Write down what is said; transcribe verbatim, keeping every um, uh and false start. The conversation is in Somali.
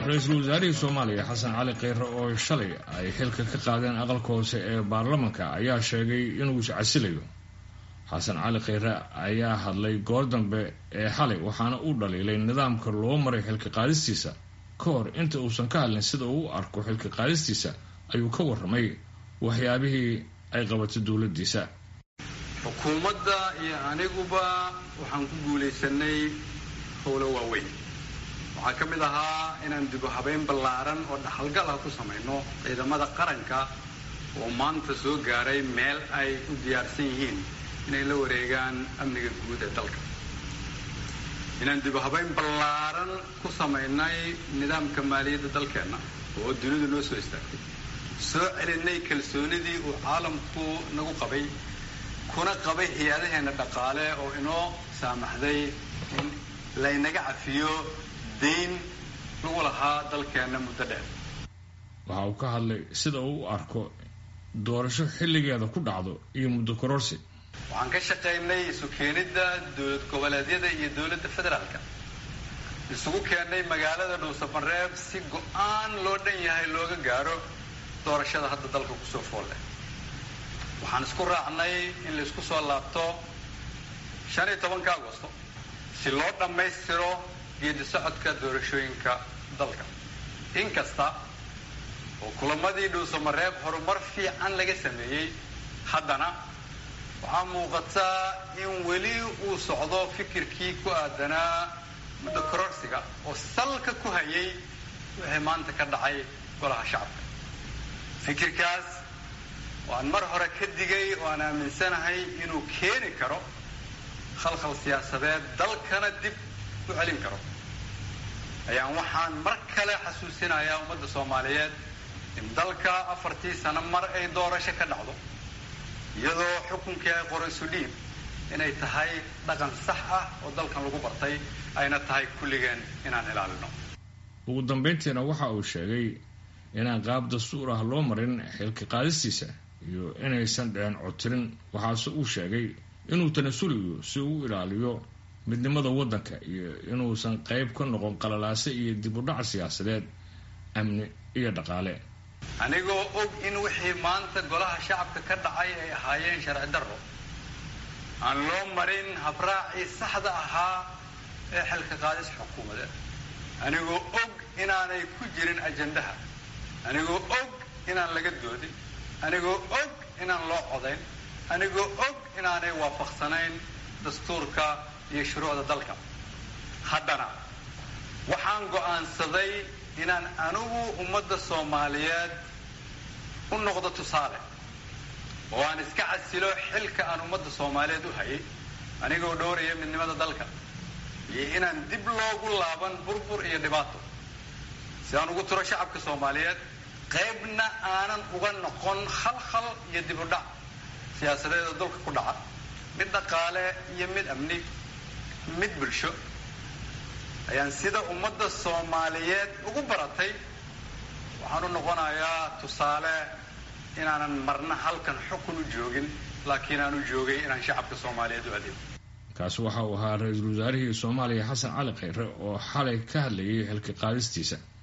ra-iisul wasaarihii Soomaaliya Xasan Cali Kheyre oo shalay ay xilka ka qaadeen aqalka hoose ee baarlamaanka ayaa sheegay inuu is casilayo. Xasan Cali Kheyre ayaa hadlay goor dambe ee xalay waxaana uu dhaliilay nidaamka loo maray xilka qaadistiisa ka hor inta uusan ka hadlin sida uu u arko xilka qaadistiisa ayuu ka warramay waxyaabihii ay qabatay dowladdiisa. xukuumadda iyo aniguba waxaan ku guulaysanay howlo waaweyn. waxaa ka mid ahaa inaan dib u habeyn ballaaran oo dhaxalgal ah ku samayno ciidamada qaranka oo maanta soo gaaray meel ay u diyaarsan yihiin inay la wareegaan amniga guud ee dalka. inaan dib u habeyn ballaaran ku samaynay nidaamka maaliyadda dalkeenna oo dunidu noo soo istaagtay. soo celinay kalsoonidii uu caalamku nagu qabay kuna qabay hay-adaheena dhaqaale oo inoo saamaxday in laynaga cafiyo dayn lagu lahaa dalkeenna muddo dheer. waxa uu ka hadlay sida uu u arko doorasho xilligeeda ku dhacdo iyo muddo kororsi. waxaan ka shaqaynay isu keenidda dowlad goboleedyada iyo dowladda federaalka. isugu keennay magaalada dhuusamareeb si go-aan loo dhan yahay looga gaaro doorashada hadda dalka kusoo fool leh. waxaan isku raacnay in la isku soo laabto shan iyo tobanka agosto si loo dhammaystiro geedi socodka doorashooyinka dalka. inkasta oo kulamadii dhuusamareeb horumar fiican laga sameeyey, haddana waxaa muuqataa in weli uu socdo fikirkii ku aadanaa muddo kororsiga oo salka ku hayay wixii maanta ka dhacay golaha shacabka. fikirkaas oo aan mar hore ka digay oo aan aaminsanahay inuu keeni karo khalkhal siyaasadeed dalkana dib u celin karo, ayaan waxaan mar kale xasuusinayaa ummadda Soomaaliyeed in dalka afartii sano mar ay doorasho ka dhacdo iyadoo xukunkii ay qorayso dhiib inay tahay dhaqan sax ah oo dalkan lagu bartay, ayna tahay kulligeen inaan ilaalino. ugu dambeyntiina waxa uu sheegay inaan qaab dastuur ah loo marin xilka qaadistiisa iyo inaysan dhicin codtirin. waxaase uu sheegay inuu tanasuliyo si uu u ilaaliyo midnimada waddanka iyo inuusan qayb ka noqon qalalaase iyo dib u dhac siyaasadeed, amni iyo dhaqaale. anigoo og in wixii maanta golaha shacabka ka dhacay ay ahaayeen sharci darro, aan loo marin habraacii saxda ahaa ee xilka qaadis xukuumadeed, anigoo og inaanay ku jirin ajandaha, anigoo og inaan laga doodin, anigoo og inaan loo codayn, anigoo og inaanay waafaqsanayn dastuurka iyo shuruucda dalka. haddana waxaan go'aansaday inaan anigu ummadda Soomaaliyeed u noqdo tusaale oo aan iska casilo xilka aan ummadda Soomaaliyeed u hayay anigoo dhowraya midnimada dalka iyo inaan dib loogu laaban burbur iyo dhibaato si aan ugu tiro shacabka Soomaaliyeed, qaybna aanan uga noqon khalkhal iyo dib u dhac siyaasadeed oo dalka ku dhaca, mid dhaqaale iyo mid amni, mid bulsho. ayaan sida ummadda Soomaaliyeed ugu baratay waxaan u noqonayaa tusaale inaanan marna halkan xukun u joogin, laakiin aan u joogay inaan shacabka Soomaaliyeed u adeego. kaasi waxa uu ahaa ra-iisul wasaarihii Soomaaliya Xasan Cali Kheyre oo xalay ka hadlayay xilka qaadistiisa.